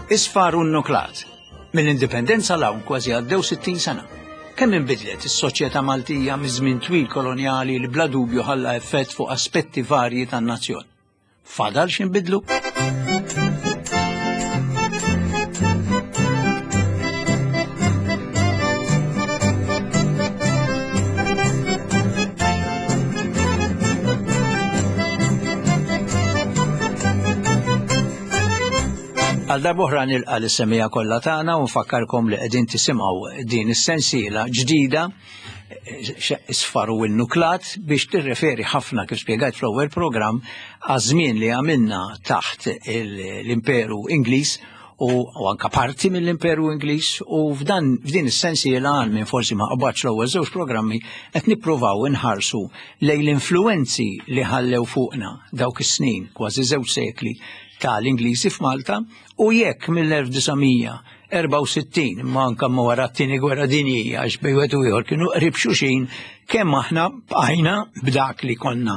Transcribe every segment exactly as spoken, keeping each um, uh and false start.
Isfaru n-nuklat. Mill-indipendenza l-hawn kważi għaddew sittin sena. Kemm inbidlet is-soċjetà Maltija miż-żmien twil kolonjali li bla dubju ħalla effett fuq aspetti varji tan-nazzjon. Fadal x'inbidlu? Għal darbohra nilqa l-semija kollha tagħna u nfakkarkom li qegħdin tisimgħu din is-sensiela ġdida isfaru n-nuklat biex tirreferi ħafna kif spjegajt fl-ewwel programm għaż-żmien li għamilna taħt l-Imperu Ingliż u anke parti mill-Imperu Ingliż u f'dan f'din is-sensiela għal minn forsi ma qabadx l-ewwel żewġ programmi qed nippruvaw inħarsu lejn l-influwenzi li ħallew fuqna dawk is-snin kważi żewġ sekli tal-Ingliżi f'Malta u jekk mill-elf desigħmija erba' u sittin imma anke ma wara t-tieni gwerra dinjija għax bejn wieħed u ieħor kienu qrib xulxin kemm aħna bqajna b'dak li konna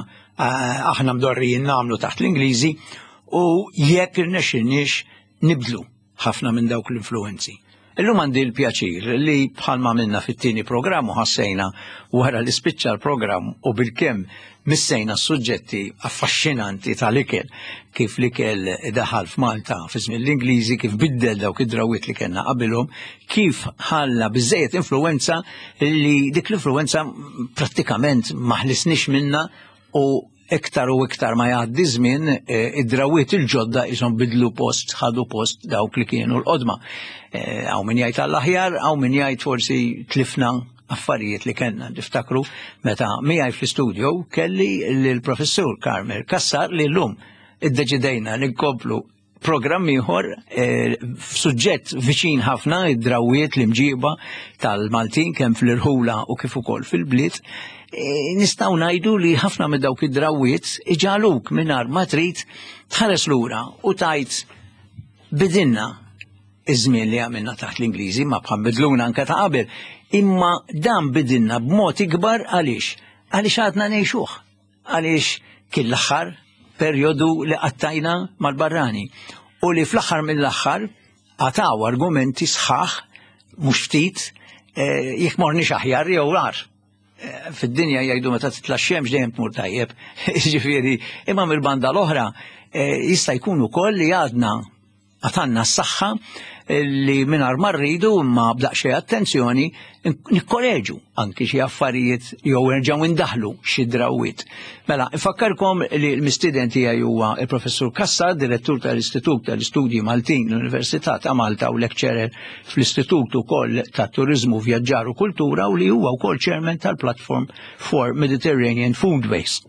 aħna mdorrijin nagħmlu taħt l-Ingliżi u jekk irnexxinniex nibdlu ħafna minn dawk l-influenzi. Illum għandi l-pjaċir li bħalma minna fit-tieni programm u ħassejna wara li spiċċa l-programm u bil-kemm missejna s-suġġetti affaxxinanti tal-ikel kif l-ikel daħal f'Malta fi żmien l-Ingliżi, kif biddel dawk id-drawiet li kellna qabilhom, kif ħalla biżejjed influwenza li dik l-influwenza prattikament ma ħlisniex minnha u iktar u iktar ma jgħaddi żmien id-drawiet il-ġodda ishom bidlu post, ħadu post dawk li kienu l-qodma. Hawn min jgħid għall-aħjar, hawn min jgħid forsi tlifna affarijiet li kellna niftakru meta miegħi fl-istudio kelli l-professur Karmel Kassar li llum iddeċidejna li nkomplu programm ieħor f'suġġett viċin ħafna id-drawiet l-imġiba tal-Maltin kemm fl-irħula u kif ukoll fil-bliet. Nistgħu ngħidu li ħafna minn dawk id-drawiet iġaluk mingħajr ma trid tħares lura u tajt bidilna iż-żmien li għamilna taħt l-Ingliżi ma bħal bidluna anke ta' qabel, imma dan bidilna b'mod ikbar għaliex għaliex għadna ngħixuh, għaliex kien l-aħħar perjodu li qattajna mal-barrani u li fl-aħħar mill-aħħar għataw argumenti sħaħ mhux ftit jekk morniex aħjar jew għar. Fid-dinja jgħidu meta titla' x-xemx dejjem tmur tajjeb, ġifieri imma mill-banda l-oħra jista' jkun ukoll li għadna għatanna s-saħħa li mingħajr ma rridu imma b'daqsxejn attenzjoni nikkoreġu anki xi affarijiet jew nerġgħu indaħlu xi drawiet. Mela, infakkarkom li l-mistieden tiegħi huwa l-Professur Kassar, direttur tal-Istitut tal-Istudji Maltin l-Università ta' Malta u lecturer fl-Istitut ukoll tat-Turiżmu Vjaġġar u Kultura u li huwa wkoll chairman tal-Platform for Mediterranean Food Waste.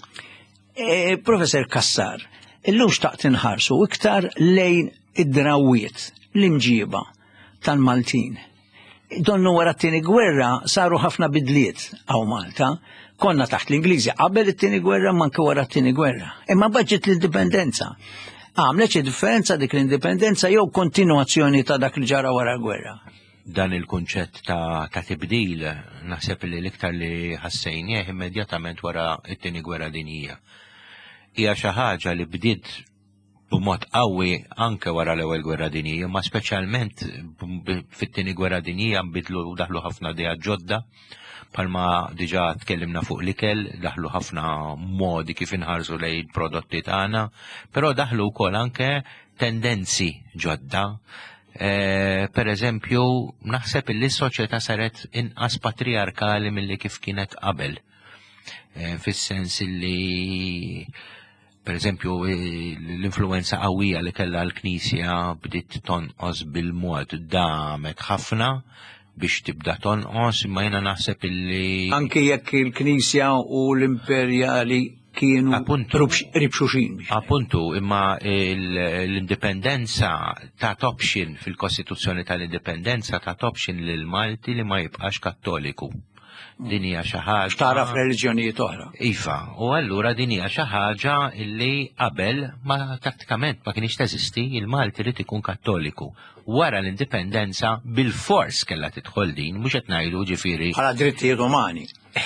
E, Professor Kassar, illum xtaqt inħarsu iktar lejn id-drawiet l-imġiba tal-Maltin. Donnu wara t-tieni gwerra saru ħafna bidliet għaw Malta, konna taħt l-Ingliżi qabel it-tieni gwerra manke wara t-tieni gwerra. Imma baġġet l-indipendenza. Għamlet xi differenza dik l-indipendenza jew kontinuazzjoni ta' dak li ġara wara l-gwerra? Dan il-kunċett ta', ta tibdil naħseb li l-iktar li ħassejnieh immedjatament wara t-tieni gwerra dinjija. Hija xi ħaġa li bdiet b'mod qawwi anke wara l-ewwel gwerra dinjija, ma speċjalment fit-tieni gwerra dinjija nbidlu daħlu ħafna idea ġodda, bħalma diġà tkellimna fuq l-ikel, daħlu ħafna modi kif inħarsu lejn prodotti tagħna, però daħlu wkoll anke tendenzi ġodda. Eh, per eżempju, naħseb li s-soċjetà saret inqas patriarkali milli kif kienet qabel. Eh, fis-sens li per eżempju l-influenza qawwija li kellha l-Knisja bdiet tonqos bil-mod damet ħafna biex tibda tonqos, imma jiena naħseb illi anke jekk il-Knisja u l-imperjali kienu ribxuxin. Appuntu, imma l-indipendenza ta' option fil-Kostituzzjoni tal-Indipendenza ta' option lil Malti li ma jibqax Kattoliku. Din hija xi ħaġa tara f'reliġjonijiet oħra. Iva, u allura din hija xi ħaġa li qabel ma tattikament ma kienx teżisti, il-Malti rid ikun Kattoliku. Wara l-indipendenza bil-fors kellha tidħol din, mhux qed ngħidu ġifieri bħala drittijiet umani.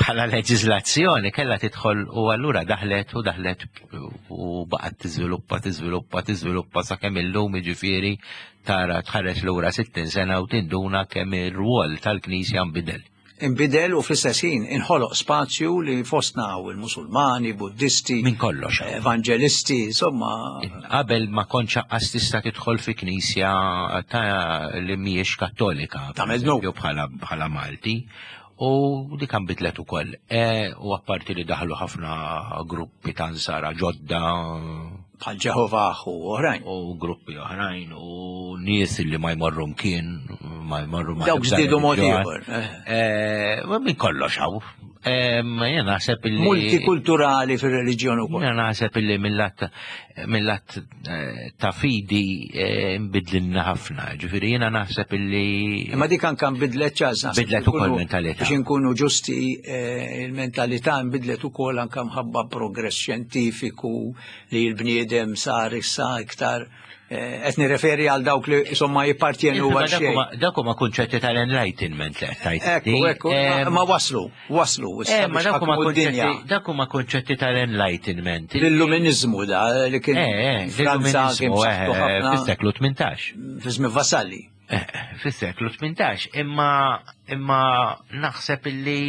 bħala leġiżlazzjoni kellha tidħol u allura daħlet u daħlet u baqgħet tiżviluppa tiżviluppa tiżviluppa sakemm illum jiġifieri tara tħares lura sittin sena u tinduna kemm ir-rwol tal-Knisja nbidel. Inbidel u fl-istess ħin inħoloq spazju li fostna il-Musulmani, Buddisti, Min kollox. Evangelisti, insomma. Qabel ma kontx aqqas tista' tidħol fi Knisja ta' li mhijiex Kattolika, Tagħmel bħala bħala Malti. U di kan bidlet ukoll. E, u apparti li daħlu ħafna gruppi ta' nsara ġodda. Bħal Ġehovaħ u oħrajn. U gruppi oħrajn u nies li ma jmorru mkien, ma jmorru ma Dawk żdiedu mod ieħor. Min kollox hawn. Jena naħseb illi. Multikulturali fir-reliġjon ukoll. Jena naħseb illi millat millat ta' fidi nbidlinna ħafna. Ġifieri jiena naħseb illi. Imma dik anke nbidlet ċaż naħseb. Bidlet ukoll mentalità. Biex inkunu ġusti il-mentalità nbidlet ukoll anke mħabba progress xjentifiku li l-bniedem sar issa iktar. qed nirreferi għal dawk li insomma jippartjenu għal xejn. Dak huma kunċetti tal-enlightenment li qed tajt. Ekku, ekku, ma waslu, waslu. Ma dak huma kunċetti tal-enlightenment. L-illuminizmu da li kien Franza kien fis-seklu tmintax. Fis-żmien Vassalli. Fis-seklu tmintax, imma imma naħseb illi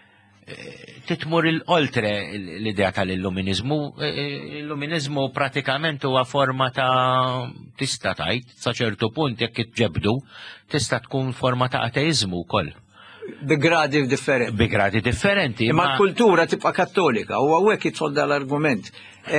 titmur il-oltre l-idea tal-illuminizmu. L-illuminizmu pratikament huwa forma ta' tista' tajt sa ċertu punt jekk itġebdu tista' tkun forma ta' ateizmu wkoll. Bi gradi differenti. Bi gradi differenti. Imma l-kultura tibqa' kattolika u hawnhekk jidħol dal-argument.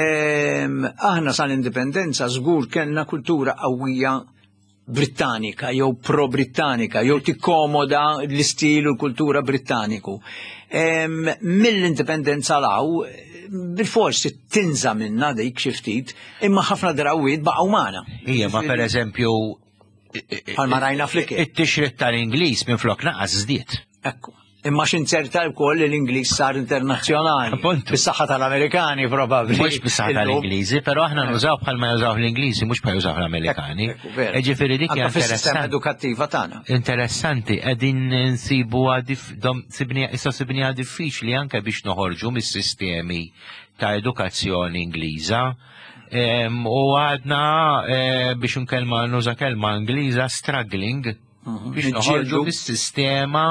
Aħna sal-indipendenza żgur kellna kultura qawwija Britannika, jew pro-Britannika, jew tikkomoda l-istil u l-kultura Britanniku. Mill-indipendenza law, bil-forsi tinża minna dik xi ftit, imma ħafna drawiet baqgħu magħna. Hija ma pereżempju bħalma rajna fl-ikel. It-tixrid tal-Ingliż minflok naqas żdied. Ekku. Imma xinċerta wkoll l-Ingliż sar internazzjonali. Bis-saħħa tal-Amerikani probabbli. Mhux bis-saħħa tal-Ingliżi, però aħna nużaw bħalma jużaw l-Ingliżi mhux bħal jużaw l-Amerikani. Ġifieri dik hija interessanti. Edukattiva tagħna. Interessanti, qegħdin nsibuha issa sibniha diffiċli anke biex noħorġu mis-sistemi ta' edukazzjoni Ingliża. U għadna biex nkellma nuża kelma Ingliża struggling biex noħorġu mis-sistema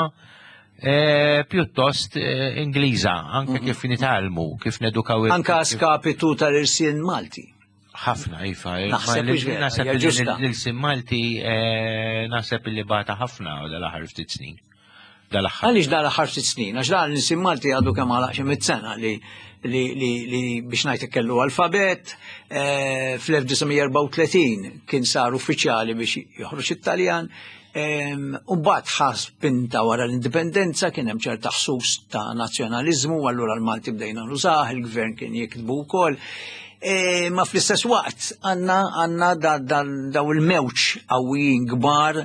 pjuttost Ingliża, anke kif nitalmu, kif nedukaw. Anke skapitu tal-irsien Malti. Ħafna, ifa. Naħseb l-irsien Malti naħseb li bata ħafna dal-aħħar ftit snin. Għaliex dal-aħħar ftit snin, għax dan l-irsien Malti għadu kemm għalaq xi mit-sena li li biex ngħid kellu alfabet fl-elf tisa' erba' u tletin kien sar uffiċjali biex joħroġ Italjan. Umbat ħaspinta wara l-indipendenza kien hemm ċerta ħsus ta' nazzjonaliżmu, allura l-Malti bdejna nużah, il-gvern kien jiktbu wkoll. Ma fl-istess waqt għandna għandna daw il-mewġ qawwijin kbar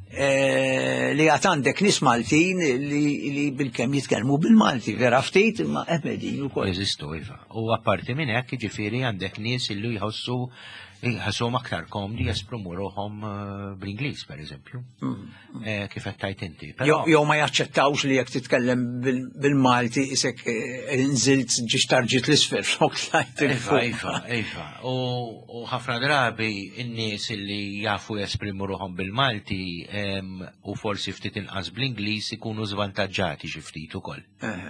li għad għandek nies Maltin li bil-kemm jitkellmu bil-Malti, vera ftit imma ebedin ukoll. Jeżistu iva. U apparti minn hekk jiġifieri għandek nies illi jħossu ħassom aktar komdi jesprimu ruħom bl-Ingliż, per eżempju, kif qed tajt inti. Jew ma jaċċettawx li jekk titkellem bil-Malti isek nżilt ġiex tarġit l-isfel flok tajt il-fuq. Iva, iva. U ħafna drabi n-nies li jafu jesprimu ruħom bil-Malti u forsi ftit inqas bl-Ingliż ikunu żvantaġġati xi ftit ukoll.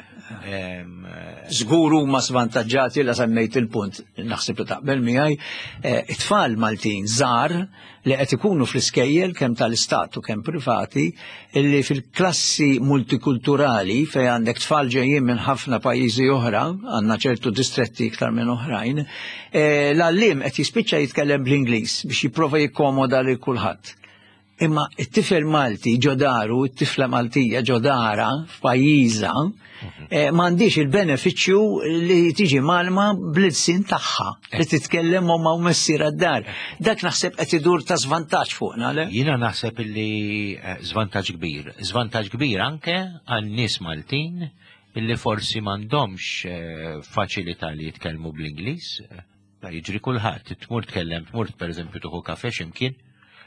Żgur huma żvantaġġati la semmejt il-punt naħseb li taqbel miegħi. Tfal Maltin żgħar li qed ikunu fl-iskejjel kemm tal-istat u kemm privati illi fil-klassi multikulturali fejn għandek tfal ġejjin minn ħafna pajjiżi oħra, għandna ċertu distretti iktar minn oħrajn, l-għalliem qed jispiċċa jitkellem bl-Ingliż biex jipprova jikkomoda lil kulħadd. Imma it-tifel Malti ġodaru, it-tifla Maltija ġodara f'pajjiża m'għandix il-benefiċċju li tiġi malma bl-idsin tagħha li titkellem u ma' messir għad-dar. Dak naħseb qed idur ta' żvantaġġ fuqna, le? Jiena naħseb illi żvantaġġ kbir. Żvantaġġ kbir anke għan-nies Maltin illi forsi m'għandhomx faċilità li jitkellmu bl-Ingliż. Jiġri kulħadd, tmur tkellem, tmur pereżempju tuħu kafè x'imkien,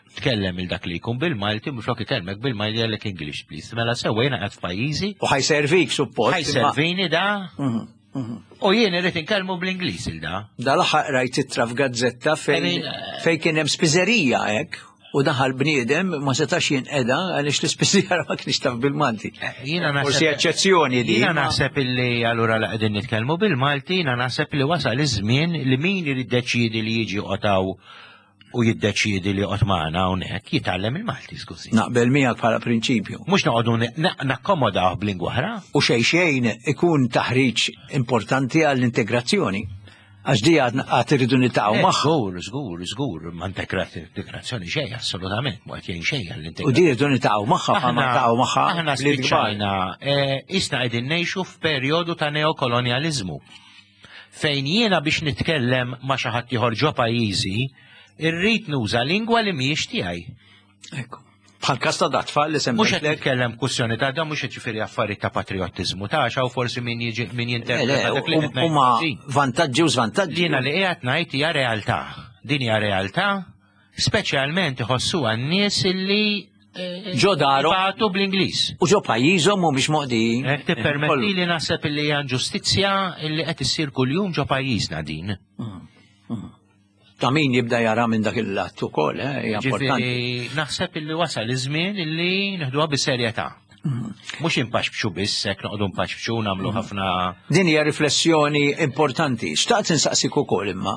tkellem il dak li jkun bil-Malti mhux flok ikellmek bil-Malti għalek English please. Mela sewa jiena qed f'pajjiżi. U ħajservik suppost. Ħajservini da. U jien irid inkellmu bl-Ingliż il da. Dal-aħħar rajt ittra f'gazzetta fejn fejn kien hemm spiżerija hekk. U daħal bniedem ma setax jinqeda għaliex l-ispiżjara ma kienx taf bil-Malti. Forsi eċċezzjoni di. Jiena naħseb illi allura la qegħdin nitkellmu bil-Malti, jiena naħseb li wasal iż-żmien li min irid jiddeċiedi li jiġi qotaw u jiddeċiedi li qod magħna hawnhekk jitgħallem il-Malti skużi. Naqbel miegħek bħala prinċipju. Mhux noqogħdu nakkomodaw b'lingwa oħra. U xejn xejn ikun taħriġ importanti għall-integrazzjoni. Għax di għad irridu nitaqgħu magħha. Żgur, żgur, żgur, ma integrazzjoni xejn assolutament, ma qed jgħin xejn għall-integrazzjoni. U di irridu nitaqgħu magħha bħalma nitaqgħu magħha. Aħna spiċċajna isna qegħdin ngħixu f'perjodu ta' neokolonjaliżmu. Fejn jiena biex nitkellem ma' xi ħadd ieħor ġo pajjiżi, irrid nuża lingwa li mhijiex tiegħi. Ekku. Bħal kasta dat-tfal li semmejt. Mhux qed nitkellem kwistjoni ta' dan mhux qed ġifieri affarijiet ta' patriottizmu ta' xaw forsi min jiġi min jinterpreta dak li qed huma vantaġġi u żvantaġġi. Jiena li qiegħed ngħid hija realtà. Din hija realtà speċjalment iħossuha n-nies illi ġo daru batu bl-Ingliż. U ġo pajjiżhom mhumiex moqdin. Hekk tippermetti li naħseb illi hija ġustizzja illi qed issir kuljum ġo pajjiżna din. Ta' min jibda jara minn dak il-lat ukoll, hija importanti. Naħseb illi wasal iż-żmien illi neħduha bis-serjetà. Mhux impaxbxu biss hekk noqogħdu mpaxbxu nagħmlu ħafna. Din hija riflessjoni importanti. Xtaqt insaqsik ukoll imma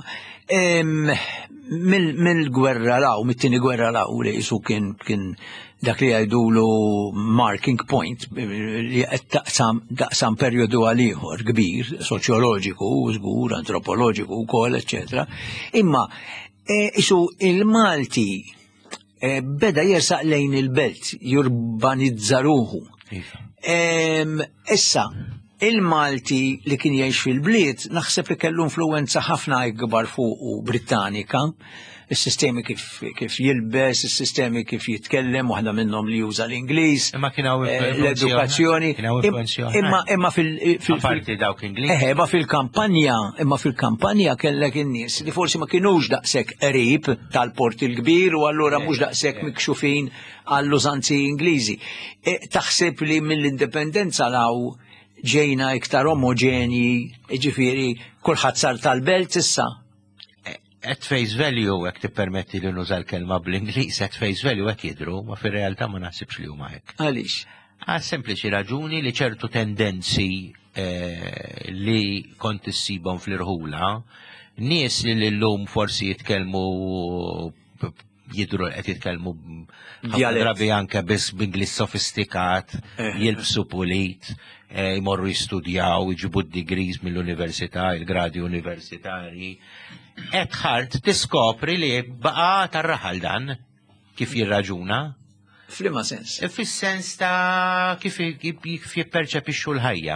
mill-gwerra law, mit-tieni gwerra law li jisu kien kien dak li jgħidulu marking point li qed taqsam perjodu għal ieħor kbir, soċjoloġiku, żgur, antropoloġiku wkoll, eċetera. Imma isu il-Malti beda jersaq lejn il-belt, jurbanizzaruhu. Issa, il-Malti li kien jgħix fil-bliet, naħseb li kellu influenza ħafna ikbar fuq Britannika, il-sistemi kif, kif jilbes, il-sistemi kif jitkellem, waħda minnhom li juża l-Ingliż, l-edukazzjoni. Imma imma fil-imma fil-kampanja, imma fil-kampanja kellek in-nies li forsi ma kinux daqshekk qrib tal-port il-kbir u allura mhux daqshekk mikxufin għall-użanzi Ingliżi. Taħseb li mill-indipendenza law ġejna iktar omogeni, ġifieri kulħadd sar tal-belt issa. At face value, għek tippermetti li nuża l-kelma bl-Ingliż, at face value għek jidru, ma fil-realtà ma naħsibx li huma hekk. Għaliex? Għal sempliċi raġuni li ċertu tendenzi li kont issibhom fl-irħula, nies li l-lum forsi jitkellmu jidru qed jitkellmu drabi anke biss b'Ingliż sofistikat, jilbsu pulit, jmorru jistudjaw, jġibu d-degrees mill-università, il-gradi universitari. Et ħart tiskopri li baqa tar-raħal dan kif jirraġuna. F'liema sens? Fis-sens ta' kif jipperċepixxu l-ħajja.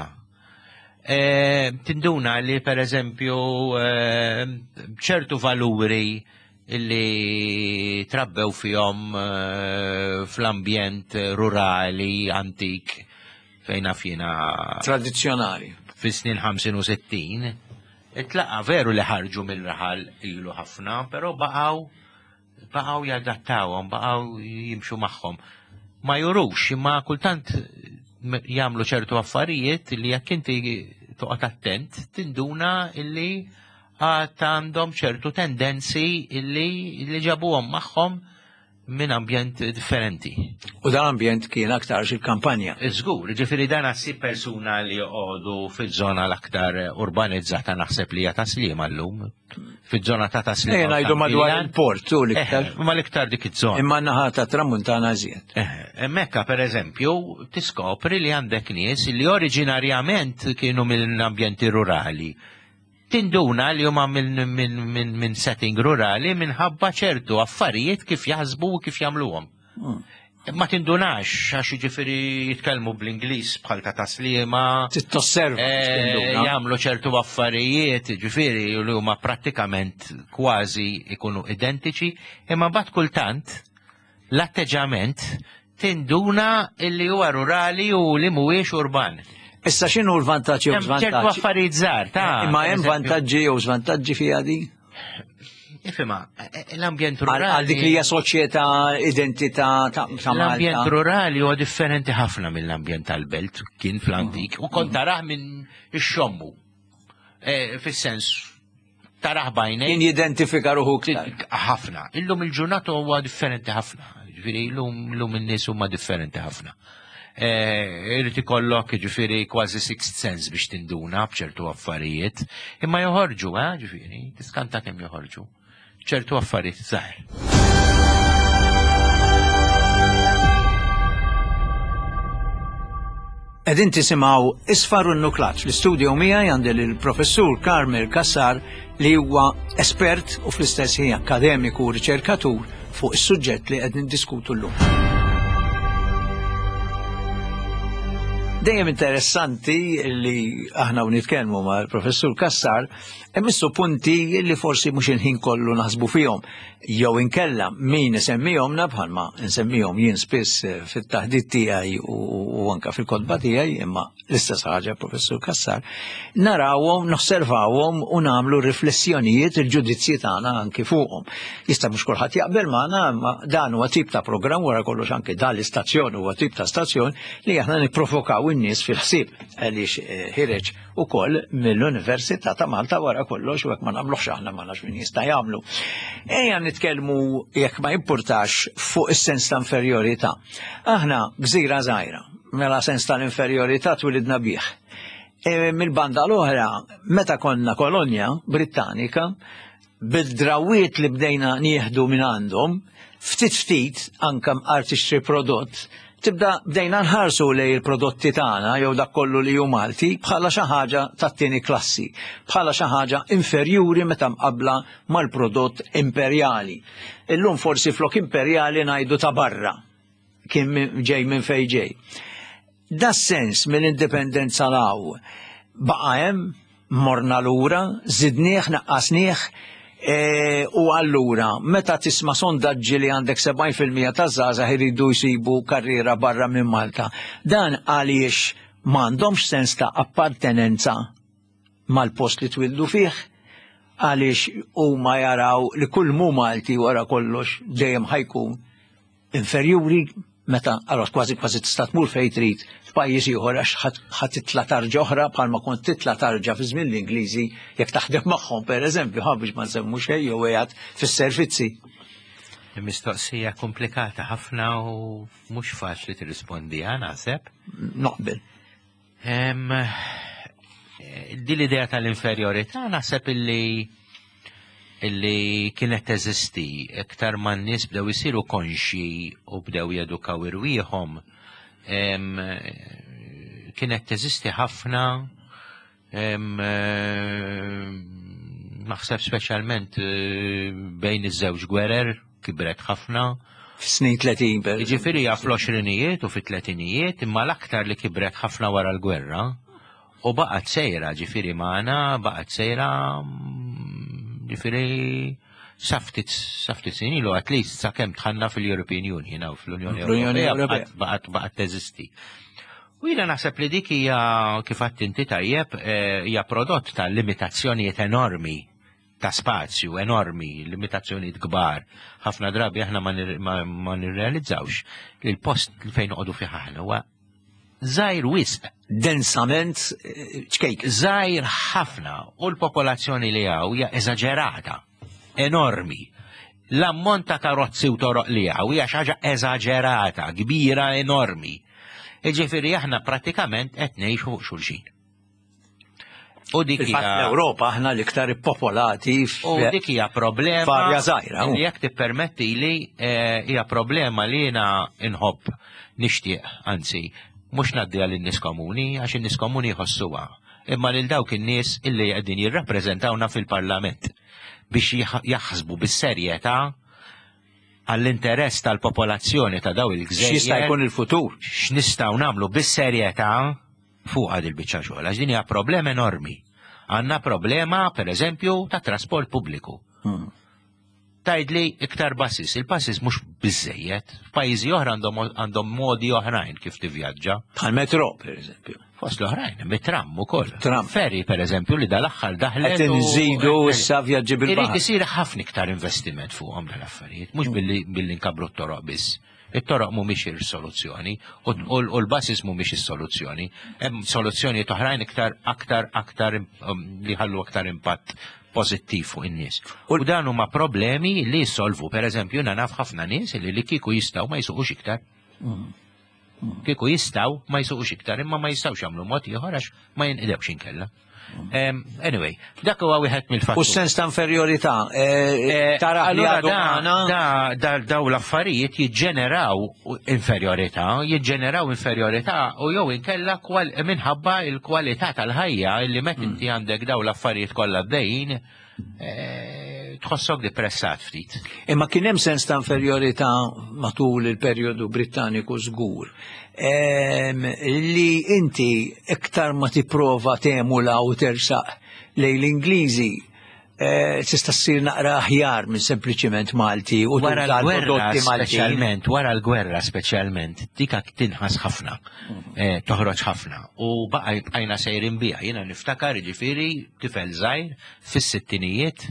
Tinduna li pereżempju ċertu valuri li trabbew fihom fl-ambjent rurali antik fejn fjena tradizzjonali fis-snin ħamsin u sittin. Itlaqa veru li ħarġu mill-raħal ilu ħafna, però baqgħu baqgħu jadattawhom, baqgħu jimxu magħhom. Ma jurux, imma kultant jagħmlu ċertu affarijiet li jekk inti toqgħod attent tinduna illi għad għandhom ċertu tendenzi illi li ġabuhom magħhom minn ambjent differenti. U dan ambjent kien aktar il-kampanja. Żgur, ġifieri dan assi persuna li joqogħdu fiż-żona l-aktar urbanizzata naħseb li hija taslima llum. Fiż-żona ta' taslima. Eh ngħidu madwar il-port u l-iktar. Ma l-iktar dik iż-żona. Imma naħa ta' tramuntana żjed. Mekka pereżempju tiskopri li għandek nies li oriġinarjament kienu mill-ambjenti rurali. Tinduna li huma minn setting rurali minħabba ċertu affarijiet kif jaħsbu u kif jagħmluhom. Ma tindunax għax jiġifieri jitkellmu bl-Ingliż bħal ta' taslima. Titosserva. Jagħmlu ċertu affarijiet, jiġifieri li huma prattikament kważi ikunu identiċi, imma mbagħad kultant l-atteġġament tinduna li huwa rurali u li mhuwiex urban. Issa x'inhu l-vantaġġi u żvantaġġi? ċertu affarijiet żgħar, ta' imma hemm vantaġġi u żvantaġġi fiha di? Ifima, l-ambjent Għal rurali. dik li hija soċjetà, identità ta' ta' L-ambjent Malta. rurali huwa differenti ħafna mill-ambjent tal-belt, kien fl-antik, u kont taraħ minn ix-xommu. Eh, Fis-sens, taraħ bajnej. Kien jidentifika ruħu ktar. ħafna. Illum il-ġurnata huwa differenti ħafna. Ġifieri illum illum in-nies huma differenti ħafna. Irrid ikollok ġifieri kważi sixth sense biex tinduna b'ċertu affarijiet, imma joħorġu, eh, ġifieri, tiskanta kemm joħorġu. ċertu affarijiet żgħar. Edin tisimaw Isfaru n-Nuklat fl-studio miegħi għandi il-professur Karmel Kassar li huwa espert u fl-istess ħin akademiku u riċerkatur fuq is-suġġett li qed niddiskutu llum. Dejjem interessanti li aħna u nitkellmu ma' l-professur Kassar emissu punti li forsi mhux il-ħin kollu naħsbu fihom. Jew inkella min isemmihomna bħalma nsemmihom jien spiss fit-taħdid tiegħi u anke fil-kotba tiegħi imma l-istess ħaġa professur Kassar, narawhom, nosservawhom u nagħmlu riflessjonijiet il-ġudizzji tagħna anke fuqhom. Jista' mhux kulħadd jaqbel magħna imma dan huwa tip ta' programm wara kollox anke dan l-istazzjon huwa tip ta' stazzjon li aħna nipprovokaw in-nies fil-ħsieb għaliex ħireġ ukoll mill-Università ta' Malta wara kollox u hekk ma nagħmluhx aħna ma nafx min jista' jagħmlu. Ejja nitkellmu jekk ma jimpurtax fuq is-sens ta' inferjorità. Aħna gżira żgħira, mela sens tal-inferjorità twilidna bih. E, Mill-banda l-oħra, meta konna kolonja Britannika, bil-drawiet li bdejna nieħdu minn għandhom, ftit ftit anke artixtri prodott, tibda bdejna nħarsu lej il-prodotti tagħna jew dak kollu li hu Malti bħala xi ħaġa tat-tieni klassi, bħala xi ħaġa inferjuri meta mqabbla mal-prodott imperjali. Illum forsi flok imperjali ngħidu ta' barra kien ġej minn fejn ġej. Da sens mill-indipendenza law baqa' hemm morna lura, żidnieh, naqqasnieh. E, u allura, meta tisma sondaġġi li għandek sebgħin fil-mija ta' żgħażagħ iridu jsibu karriera barra minn Malta, dan għaliex m'għandhomx sens ta' appartenenza mal-post li twildu fih, għaliex huma jaraw li kull mu Malti wara kollox dejjem ħajkun inferjuri meta allora kważi kważi tista' tmur fejn trid f'pajjiż ieħor għax ħadd titla' tarġa oħra bħalma kont titla' tarġa fi żmien l-Ingliżi jekk taħdem magħhom pereżempju ħa biex ma nsemmu xejn jew qiegħed fis-servizzi. Il-mistoqsija komplikata ħafna u mhux faċli tirrispondiha naħseb. Noqbel. Din l-idea tal-inferjorità naħseb illi illi kienet teżisti iktar ma n-nies bdew isiru konxi u bdew jedukaw irwieħhom kienet teżisti ħafna naħseb speċjalment bejn iż-żewġ gwerer kibret ħafna. F'snin tletin. Jiġifieri hija fl-għoxrinijiet u fit-tletinijiet imma l-aktar li kibret ħafna wara l-gwerra u baqgħet sejra ġifieri magħna baqgħet sejra ġifieri saftit saftit snin ilu at least sakemm tħanna fil-European Union u fl-Unjoni Ewropea baqgħet baqgħet teżisti. U jiena naħseb li dik hija kif qatt inti tajjeb hija prodott ta' limitazzjonijiet enormi ta' spazju enormi, limitazzjonijiet kbar. Ħafna drabi aħna ma nirrealizzawx li l-post fejn noqogħdu fih aħna huwa żgħir wisq. Densament ċkejk. Żgħir ħafna u l-popolazzjoni li hawn hija eżaġerata, enormi. L-ammont ta' karozzi u toroq li hawn hija xi ħaġa eżaġerata, kbira, enormi. Jiġifieri aħna prattikament qed ngħixu fuq xulxin. U dik hija l-Ewropa aħna l-iktar ippopolati u dik hija problema farja żgħira. Li jekk tippermetti li hija problema li jiena inħobb nixtieq, anzi mhux ngħaddiha lin-nies komuni għax in-nies komuni jħossuha, imma lil dawk in-nies illi qegħdin jirrappreżentawna fil-Parlament biex jaħsbu bis-serjetà għall-interess tal-popolazzjoni ta' daw il-gżejjer. X'jista' jkun il-futur? X'nistgħu nagħmlu bis-serjetà fuq għad il-biċċa xogħol għax din hija problema enormi. Għandna problema pereżempju ta' trasport pubbliku. tajdli iktar basis. Il-basis mhux biżejjed. F'pajjiżi oħra għandhom modi oħrajn kif tivvjaġġa. Bħal metro, per eżempju. Fost l-oħrajn, mit-tram ukoll. Tram. Ferri, per eżempju, li dal-aħħar daħlet. Qed inżidu issa vjaġġi Irid bil-baħar. isir ħafna iktar investiment fuqhom dal-affarijiet, mhux billi nkabru t-toroq biss. it-toroq mhumiex il-soluzzjoni u l-basis mhumiex is-soluzzjoni. Hemm soluzzjonijiet oħrajn iktar aktar aktar li ħallu aktar impatt pożittiv fuq in-nies. U dan huma problemi li jsolvu. Pereżempju, jiena naf ħafna nies li li kieku jistgħu ma jsuqux iktar. Kieku jistgħu ma jsuqux iktar, imma ma jistgħux jagħmlu mod ieħor għax ma jinqidewx inkella. Um, anyway, dak huwa wieħed mill-fatt. U sens ta' inferjorità, tara li da daw l-affarijiet jiġġeneraw inferjorità, jiġġeneraw inferjorità u jew inkella minħabba l-kwalità tal-ħajja li meta inti għandek daw l-affarijiet kollha bdejjin tħossok depressat ftit. Imma kien hemm sens ta' inferjorità matul il-perjodu Brittaniku żgur. Li inti iktar ma tipprova temula u tersaq lejn l-Ingliżi tista' ssir naqra aħjar minn sempliċement Malti u wara l-gwerra speċjalment, wara l-gwerra speċjalment, dika tinħas ħafna, toħroġ ħafna u baqajna sejrin biha. Jiena niftakar ġifieri tifel żgħir fis-sittinijiet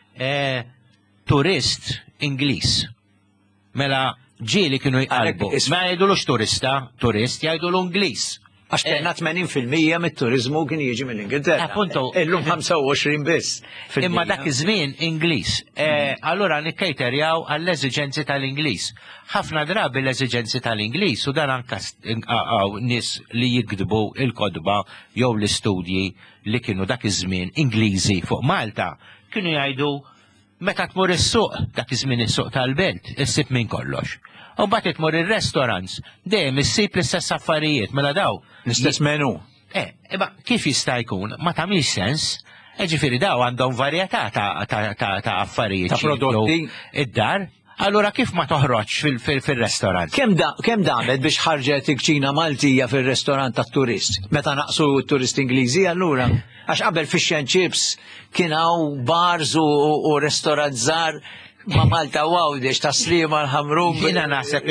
turist Ingliż. Mela ġieli kienu jqalbu. Ma jgħidulux turista, turist jgħidulu Ingliż. Għax kien tmenin fil-mija mit-turizmu kien jiġi mill-Ingilterra. Appunto. Illum ħamsa u għoxrin biss. Imma dak iż-żmien Ingliż. Allura nikkejterjaw għall-eżiġenzi tal-Ingliż. Ħafna drabi l-eżiġenzi tal-Ingliż u dan anke nies li jikdbu il-kodba jew l-istudji li kienu dak iż-żmien Ingliżi fuq Malta kienu jgħidu meta tmur is-suq dak iż-żmien is-suq tal-belt issib minn kollox. U mbagħad tmur ir-restaurants dejjem issib l-istess affarijiet mela daw. L-istess menu. Eh, imma kif jista' jkun ma tagħmilx sens, ġifieri daw għandhom varjetà ta' affarijiet ta' prodotti id-dar. Allura kif ma toħroġ fil-restorant? Kemm da kemm damet biex ħarġet il-kċina Maltija fir-restorant tat-turist? Meta naqsu t-turist Ingliżi allura? Għax qabel fish and chips kien hawn bars u restorant żgħar ma Malta wow dex ta' slima l-ħamrum. Jiena naħseb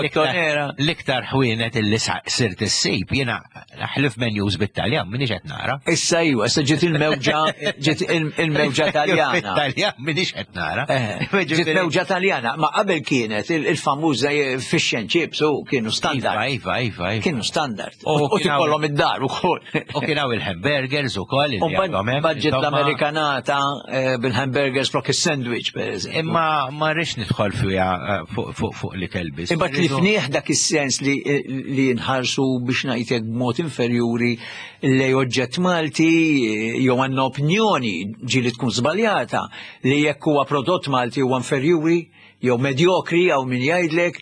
l-iktar ħwienet illi sirt issib, jiena ħlif menus bit-Taljan minix qed nara. Issa iwa, issa ġiet il-mewġa ġiet il-mewġa Taljana. Taljan minix qed nara. Ġiet mewġa Taljana, ma qabel kienet il-famuża fish and chips u kienu standard. Iva, iva, iva. Kienu standard. U tikollhom id-dar ukoll. U kien hawn il-hamburgers ukoll. U budget l-Amerikanata bil-hamburgers flok is-sandwich pereżempju. Ma ma rix nidħol fuq li kelbis. Imma tlifnieh dak is-sens li nħarsu biex ngħidlek b'mod inferjuri lej oġġett Malti jew għandna opinjoni ġieli tkun żbaljata li jekk huwa prodott Malti huwa inferjuri jew medjokri jew min jgħidlek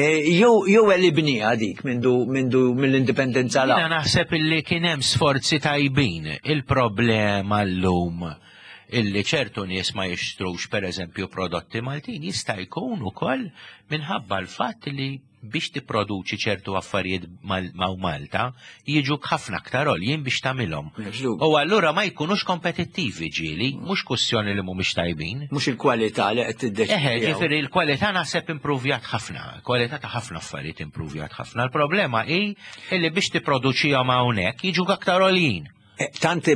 jew elibnija dik mindu mill-indipendenza l. Jiena naħseb illi kien hemm sforzi tajbin. Il-problema llum illi ċertu nies ma jixtrux pereżempju prodotti Maltin jista' jkun ukoll minħabba l-fatt li biex tipproduċi ċertu affarijiet ma' Malta jiġu ħafna aktar għoljin biex tagħmilhom. U allura ma jkunux kompetittivi ġieli, mhux kwestjoni li mhumiex tajbin. Mhux il-kwalità li qed tiddeċidi. Eħe, ġifieri l-kwalità naħseb improvjat ħafna, kwalità ta' ħafna affarijiet improvjat ħafna. Il-problema hi li biex tipproduċihom hawnhekk jiġu aktar għoljin. Tanti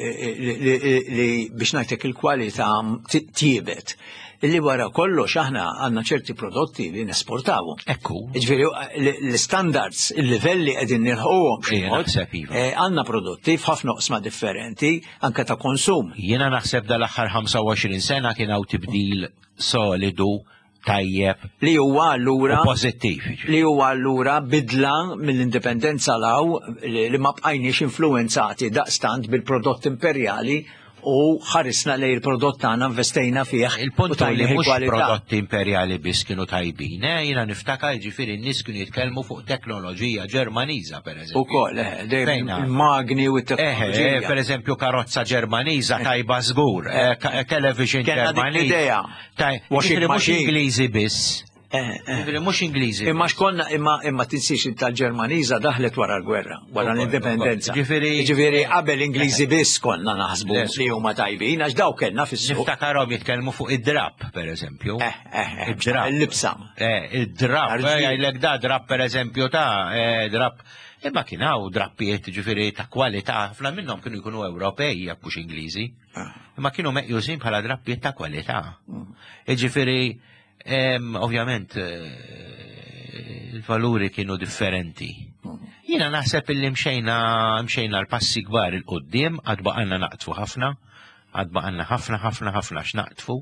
li biex ngħidlek il-kwalità tiebet. Illi wara kollox aħna għandna ċerti prodotti li nesportawu. Ekku. Ġifieri l-standards, il-livelli qegħdin nilħuhom għandna prodotti f'ħafna oqsma differenti anke ta' konsum. Jiena naħseb dal-aħħar ħamsa u għoxrin sena kien hawn tibdil solidu tajjeb li huwa allura pożittiv. Li huwa allura bidla mill-indipendenza law li ma bqajniex influenzati daqstant bil-prodott imperjali u ħarisna lej il-prodott tagħna investejna fih. Il-punt li mhux prodotti imperjali biss kienu tajbin, jiena niftakar ġifieri n-nies kienu jitkellmu fuq teknoloġija Ġermaniża pereżempju. Ukoll il-magni u t-teknoloġija. Pereżempju karozza Ġermaniża tajba żgur, television Ġermaniża. Idea. Mhux Ingliżi biss. Ġifieri mhux Ingliżi. Imma xkonna imma imma tinsix tal-Ġermaniża daħlet wara l-gwerra, wara l-indipendenza. Ġifieri qabel Ingliżi biss konna naħsbu li huma tajbin għax daw kellna fis-suq. Niftakarhom jitkellmu fuq id-drab, pereżempju. Id-drab. Il-libsa. Id-drab, jgħidlek da drab pereżempju ta' drab. Imma kien hawn drappijiet ġifieri ta' kwalità, ħafna minnhom kienu jkunu Ewropej jekk mhux Ingliżi. Imma kienu meqjusin bħala drappijiet ta' kwalità. Jiġifieri ovvjament il-valuri kienu differenti. Jiena naħseb illi mxejna mxejna l-passi kbar il-qudiem għad baqgħna naqtfu ħafna, għad baqgħna ħafna ħafna ħafna x'naqtfu.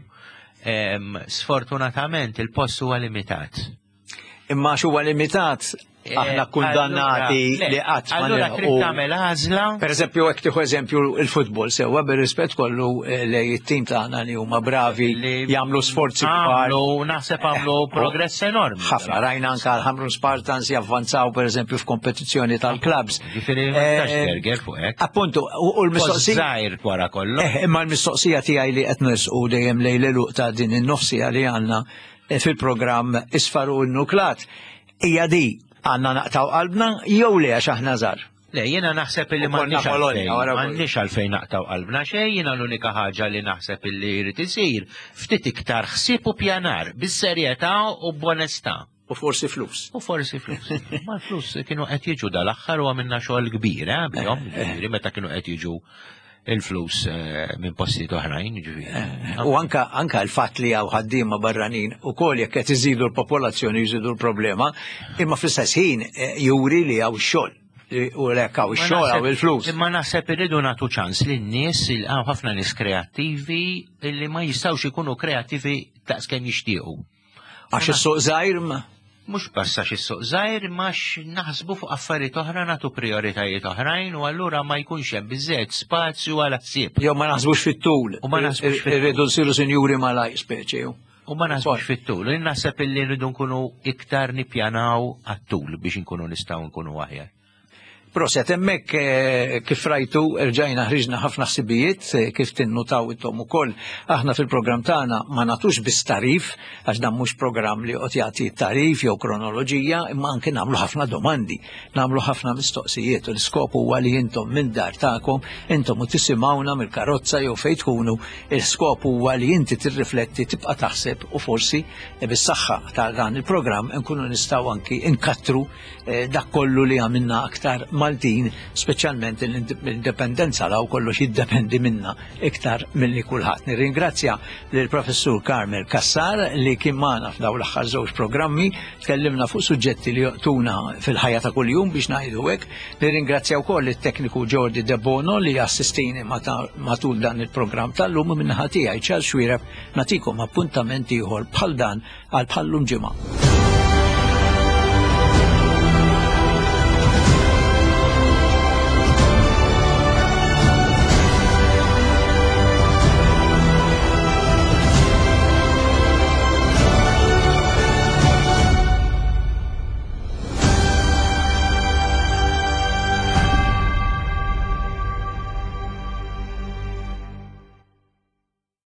Sfortunatament il-post huwa limitat. Imma xuwa limitat aħna kundannati li qatt ma allura trid tagħmel għażla. Pereżempju hekk tieħu eżempju il-futbol sewwa bir-rispett kollu lej it-tim tagħna li huma bravi jagħmlu sforzi kbar. Għamlu naħseb għamlu progress enormi. Ħafna rajna anke l-Ħamrun Spartans javvanzaw pereżempju f'kompetizzjoni tal-klabs. Ġifieri ma tistax terger fuq hekk. Appuntu, u l-mistoqsija żgħir wara kollu. Imma l-mistoqsija tiegħi li qed nisqu dejjem lejn l-eluq ta' din in-nofsija li għandna fil-programm Isfaru n-Nuklat hija di għandna naqtaw qalbna jew le għax aħna żgħar. Le, jiena naħseb illi m'għandniex għalfejn, m'għandniex għalfejn naqtaw qalbna xejn, jiena l-unika ħaġa li naħseb illi jrid isir ftit iktar ħsieb u pjanar bis-serjetà u b'onestà. U forsi flus. U forsi flus. Ma flus kienu qed jiġu dal-aħħar u għamilna xogħol kbir, eh, bihom, ġifieri meta kienu qed jiġu il-flus minn postijiet oħrajn, ġifieri. U anka anka l-fatt li hawn ħaddiema barranin ukoll jekk qed iżidu l-popolazzjoni jżidu l-problema, imma fl-istess ħin juri li hawn xogħol. U lek hawn ix-xogħol hawn il-flus. Imma naħseb irridu nagħtu ċans lin-nies il hawn ħafna nies kreattivi li ma jistgħux ikunu kreattivi daqskemm jixtiequ. Għax is-suq żgħir ma mux passax is-suq żgħir max naħsbu fuq affarijiet oħra nagħtu prioritajiet oħrajn u allura ma jkunx hemm biżżejjed spazju għal ħsieb. Jew ma naħsbux fit-tul. U ma naħsbux fit-tul. Irridu nsiru sinjuri malaj speċi. U ma naħsbux fit-tul. Naħseb illi rridu nkunu iktar nippjanaw għat-tul biex inkunu nistgħu nkunu aħjar. Proset, emmek kif rajtu rġajna ħriġna ħafna ħsibijiet, kif tinnutaw intom ukoll aħna fil-programm tagħna ma nagħtux biss tarif, għax dan mhux programm li qed jagħti tarif jew kronoloġija, imma anke nagħmlu ħafna domandi, nagħmlu ħafna mistoqsijiet u l-iskop huwa li intom minn dar tagħkom, intom u tisimgħuna mill-karozza jew fejn tkunu, l-iskop huwa li inti tirrifletti tibqa' taħseb u forsi bis-saħħa ta' dan il-programm nkunu nistgħu anki inkattru dak kollu li għamilna aktar Maltin, speċjalment l-indipendenza law kollox jiddependi minna iktar milli kulħadd. Nirringrazzja lill professur Karmel Kassar li kien magħna f'daw l-aħħar żewġ programmi, tkellimna fuq suġġetti li joqtuna fil-ħajja ta' kuljum biex ngħidu hekk. Nirringrazzja wkoll it-tekniku Jordi De Bono li assistini matul dan il-programm tal-lum minnaħa tiegħi Charles Xwiereb nagħtikom appuntamenti ieħor bħal dan għal bħallum ġimgħa.